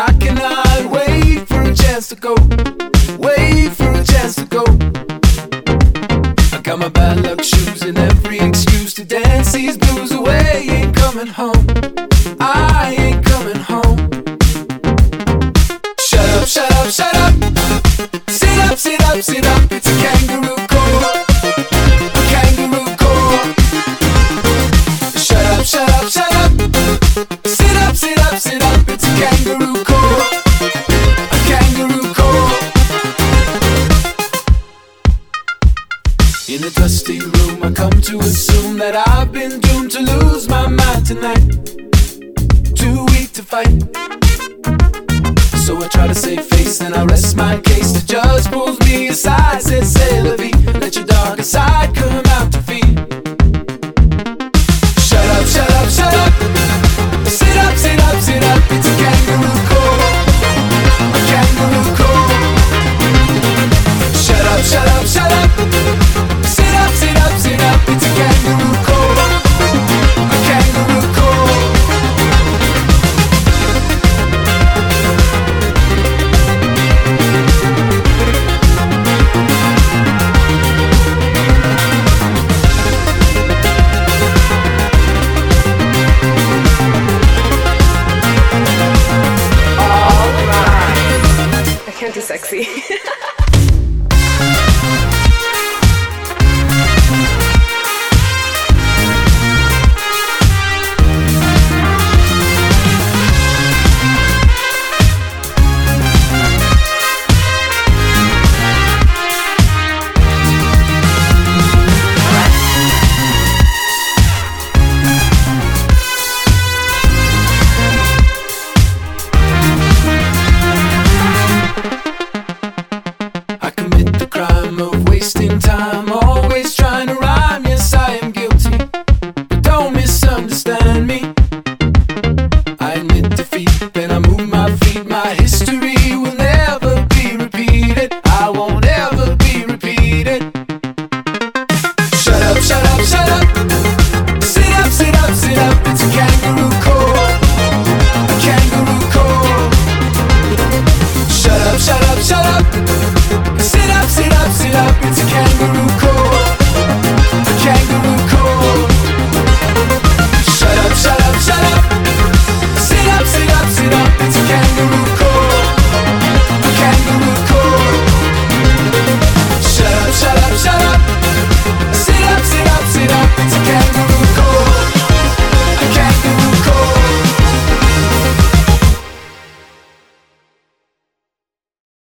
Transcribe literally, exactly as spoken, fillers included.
I cannot wait for a chance to go. Wait for a chance to go. I got my bad luck shoes and every excuse to dance these blues away. Ain't coming home, I ain't coming home. Shut up, shut up, shut up. Sit up, sit up, sit up. It's a kangaroo court, a kangaroo court. Shut up, shut up, shut up. Sit up, sit up, sit up. It's a kangaroo court, a kangaroo court. In a dusty room I come to assume that I've been doomed to lose my mind tonight. Too weak to fight, so I try to save face and I rest my case. The judge pulls me aside, says, "C'est la vie, let your darker side come out to feed." Shut up, shut up, shut up. Sit up, sit up, sit up. It's a kangaroo court, a kangaroo court. Shut up, shut up, shut up. Sit up, sit up, sit up. It's a kangaroo court, a kangaroo court. I can't do sexy.